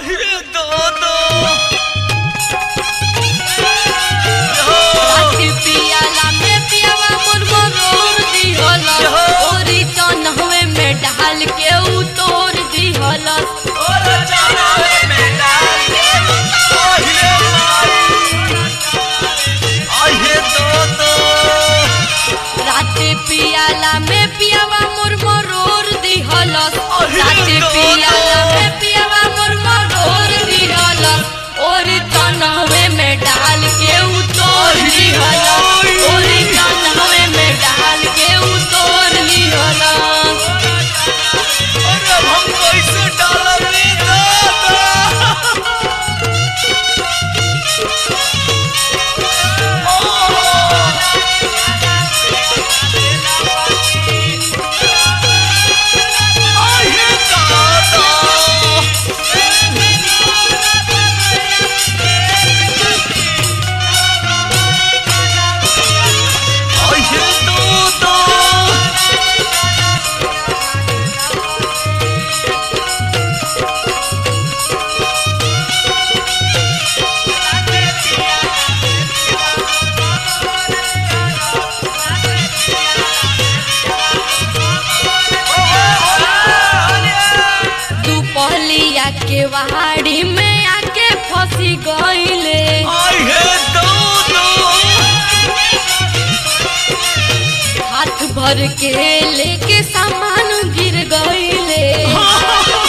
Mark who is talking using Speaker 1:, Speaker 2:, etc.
Speaker 1: अरे दो
Speaker 2: पियाला में पियावा मुरमुरोर दिहला ओरी चनहवे में डाल के उतोर दिहला
Speaker 1: और चनहवे में डाल के अरे दो
Speaker 2: रात पियाला में पियावा मुरमुरोर दिहला रात पियाला में पियावा मुरमुरोर दिहला ओरी चनहवे में डाल के उतोर दिहला ओरी चनहवे में डाल के उतोर दिहला
Speaker 1: अरे हम कैसे डाल रे
Speaker 2: के वहाड़ी में आके फंसी गईले हाथ भर के लेके सामान गिर गईले